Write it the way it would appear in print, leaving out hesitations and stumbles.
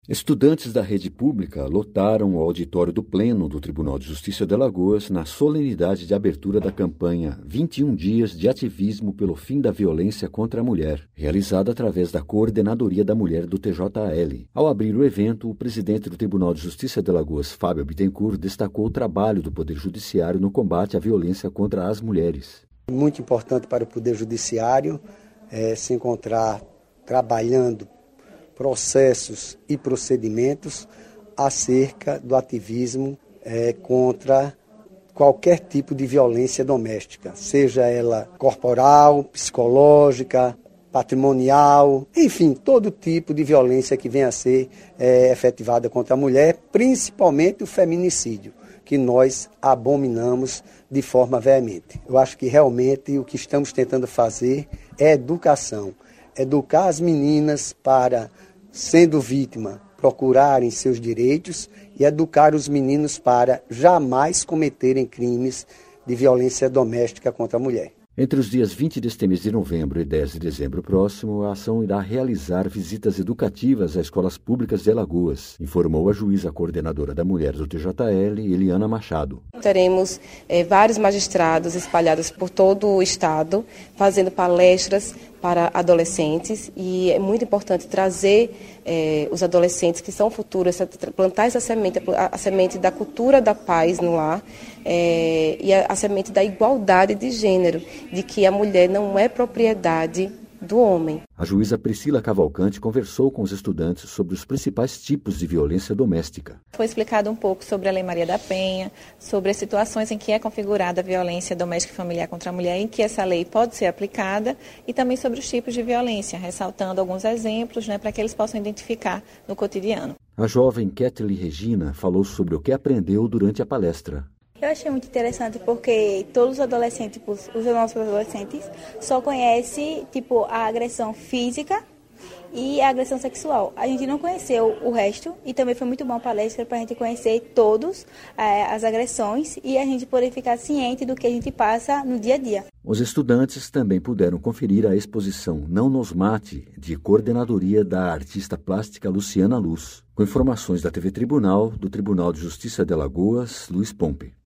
Estudantes da rede pública lotaram o auditório do Pleno do Tribunal de Justiça de Alagoas na solenidade de abertura da campanha 21 Dias de Ativismo pelo Fim da Violência contra a Mulher, realizada através da Coordenadoria da Mulher do TJL. Ao abrir o evento, o presidente do Tribunal de Justiça de Alagoas, Fábio Bittencourt, destacou o trabalho do Poder Judiciário no combate à violência contra as mulheres. Muito importante para o Poder Judiciário se encontrar trabalhando processos e procedimentos acerca do ativismo contra qualquer tipo de violência doméstica, seja ela corporal, psicológica, patrimonial, enfim, todo tipo de violência que venha a ser efetivada contra a mulher, principalmente o feminicídio, que nós abominamos de forma veemente. Eu acho que realmente o que estamos tentando fazer é educação, educar as meninas para, sendo vítima, procurarem seus direitos e educar os meninos para jamais cometerem crimes de violência doméstica contra a mulher. Entre os dias 20 deste mês de novembro e 10 de dezembro próximo, a ação irá realizar visitas educativas a escolas públicas de Alagoas, informou a juíza coordenadora da Mulher do TJL, Eliana Machado. Teremos vários magistrados espalhados por todo o estado, fazendo palestras para adolescentes, e é muito importante trazer os adolescentes que são futuros, plantar essa semente, a semente da cultura da paz no lar, e a semente da igualdade de gênero, de que a mulher não é propriedade do homem. A juíza Priscila Cavalcante conversou com os estudantes sobre os principais tipos de violência doméstica. Foi explicado um pouco sobre a Lei Maria da Penha, sobre as situações em que é configurada a violência doméstica e familiar contra a mulher, em que essa lei pode ser aplicada, e também sobre os tipos de violência, ressaltando alguns exemplos, para que eles possam identificar no cotidiano. A jovem Kathleen Regina falou sobre o que aprendeu durante a palestra. Eu achei muito interessante porque todos os adolescentes, os nossos adolescentes, só conhecem a agressão física e a agressão sexual. A gente não conheceu o resto, e também foi muito bom a palestra para a gente conhecer todas as agressões e a gente poder ficar ciente do que a gente passa no dia a dia. Os estudantes também puderam conferir a exposição Não Nos Mate, de coordenadoria da artista plástica Luciana Luz. Com informações da TV Tribunal, do Tribunal de Justiça de Alagoas, Luiz Pompe.